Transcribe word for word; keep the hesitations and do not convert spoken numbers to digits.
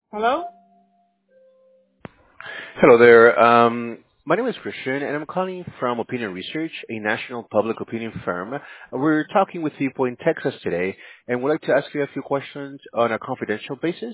Hello? Hello there. Um, my name is Christian, and I'm calling from Opinion Research, a national public opinion firm. Uh, We're talking with people in Texas today, and would like to ask you a few questions on a confidential basis.